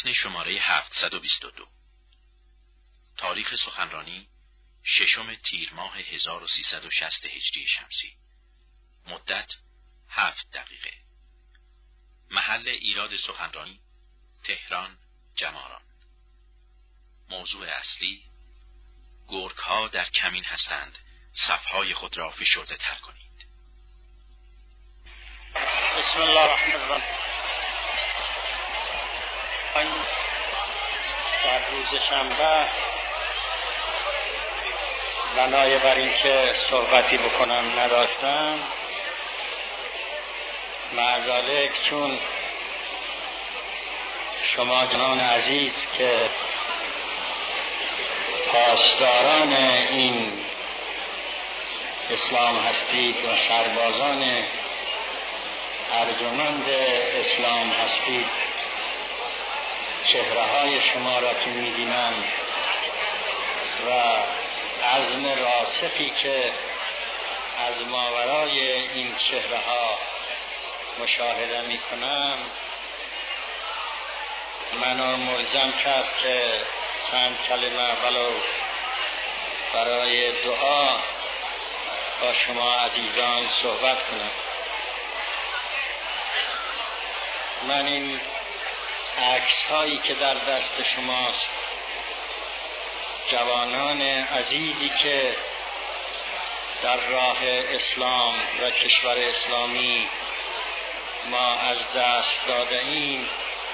متن شماره 722. تاریخ سخنرانی 6 تیر ماه 1360 هجری شمسی. مدت 7 دقیقه. محل ایراد سخنرانی تهران جماران. موضوع اصلی: گرگ‌ها در کمین هستند، صفهای خود را فشرده تر کنید. بسم الله الرحمن الرحیم. در روز شنبه بنای بر این که صحبتی بکنم نداشتم، معذالک چون شما جنان عزیز که پاسداران این اسلام هستید و سربازان ارجمند اسلام هستید، چهره های شما را که می‌بینم و عزم راسخی که از ماورای این چهره ها مشاهده می‌کنم، منو ملزم کرد که چند کلمه ولو برای دعا با شما عزیزان صحبت کنم. من این عکس هایی که در دست شماست، جوانان عزیزی که در راه اسلام و کشور اسلامی ما از دست داده ایم،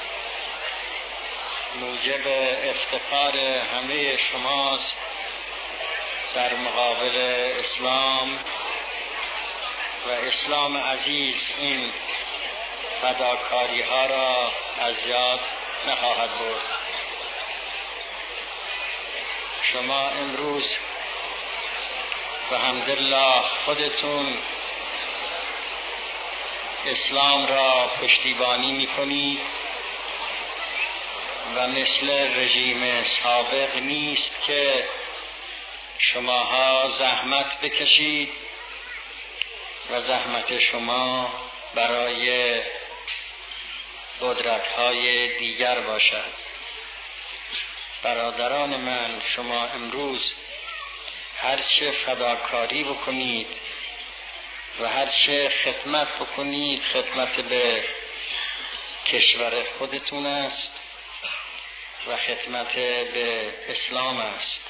موجب افتخار همه شماست در مقابل اسلام و اسلام عزیز. این فداکاری ها را از یاد نخواهد برد. شما امروز بحمدالله خودتون اسلام را پشتیبانی میکنید و مثل رژیم سابق نیست که شماها زحمت بکشید و زحمت شما برای قدرت‌های دیگر باشد. برادران من، شما امروز هرچه فداکاری بکنید و هرچه خدمت بکنید، خدمت به کشور خودتون است و خدمت به اسلام است.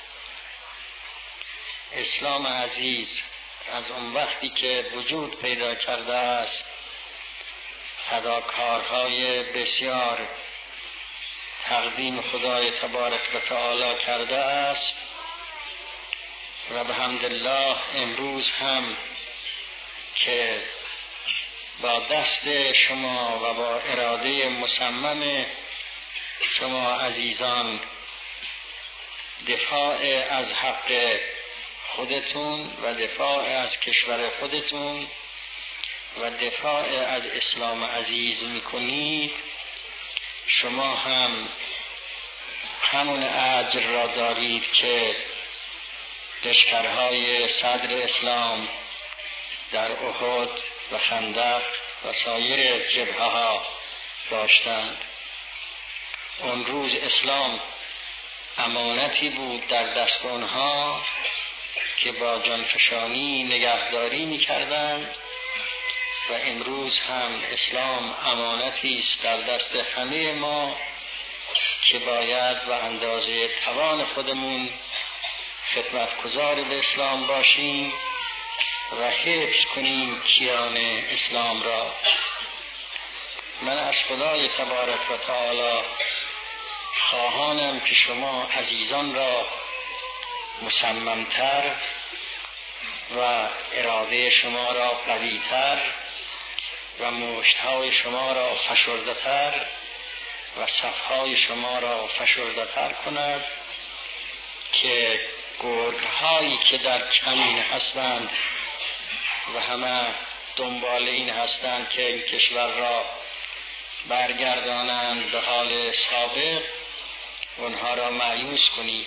اسلام عزیز از اون وقتی که وجود پیدا کرده است، فداکارهای بسیار تقدیم خدای تبارک و تعالی کرده است و بحمدالله امروز هم که با دست شما و با اراده مصمم شما عزیزان دفاع از حق خودتون و دفاع از کشور خودتون و دفاع از اسلام عزیز میکنید، شما هم همون اجر را دارید که لشکرهای صدر اسلام در احد و خندق و سایر جبهه‌ها داشتند. اون روز اسلام امانتی بود در دست آنها که با جانفشانی نگهداری میکردند و امروز هم اسلام امانتی است در دست همه ما که باید و اندازه توان خودمون خدمتگزار به اسلام باشیم و حفظ کنیم کیان اسلام را. من از خدای تبارک و تعالی خواهانم که شما عزیزان را مصممتر و اراده شما را قوی‌تر و مشتهای شما را فشرده‌تر و صفهای شما را فشرده‌تر کند که گرگ‌هایی که در کمین هستند و همه دنبال این هستند که این کشور را برگردانند به حال سابق، اونها را مایوس کنید.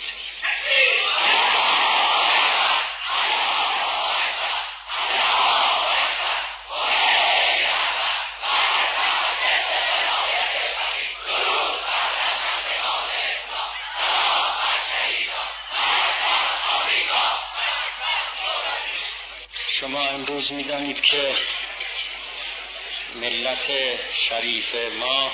شما امروز می‌دانید که ملت شریف ما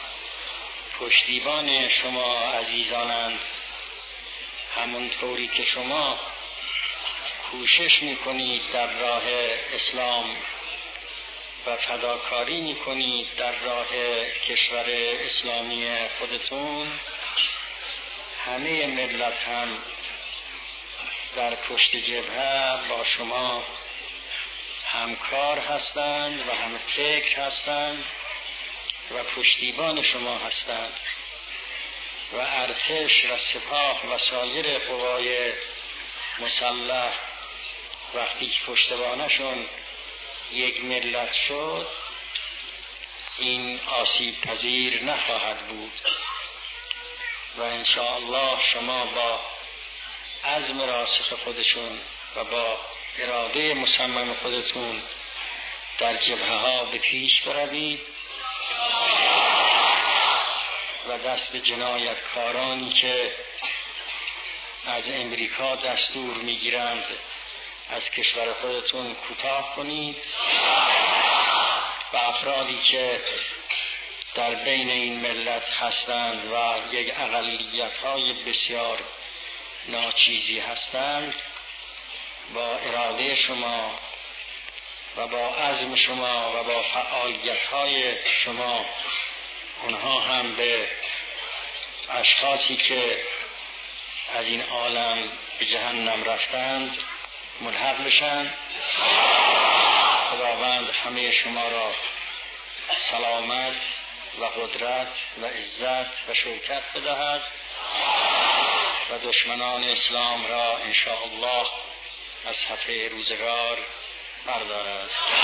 پشتیبان شما عزیزانند، همونطوری که شما کوشش می‌کنید در راه اسلام و فداکاری می‌کنید در راه کشور اسلامی خودتون، همه ملت هم در پشت جبهه با شما همکار هستند و هم فکر هستند و پشتیبان شما هستند و ارتش و سپاه و سایر قوای مسلح وقتی که پشتوانشون یک ملت شد، این آسیب پذیر نخواهد بود و انشاءالله شما با عزم راسخ خودشون و با اراده مصمم خودتون در جبهه ها به پیش بروید و دست به جنایتکارانی که از امریکا دستور میگیرند از کشور خودتون کوتاه کنید و افرادی که در بین این ملت هستند و یک اقلیت‌های بسیار ناچیزی هستند، با اراده شما و با عزم شما و با فعالیت‌های شما اونها هم به اشخاصی که از این عالم به جهنم رفتند ملحق بشن. خداوند همه شما را سلامت و قدرت و عزت و شوکت بدهد و دشمنان اسلام را انشاءالله از صفحه روزگار بردارد.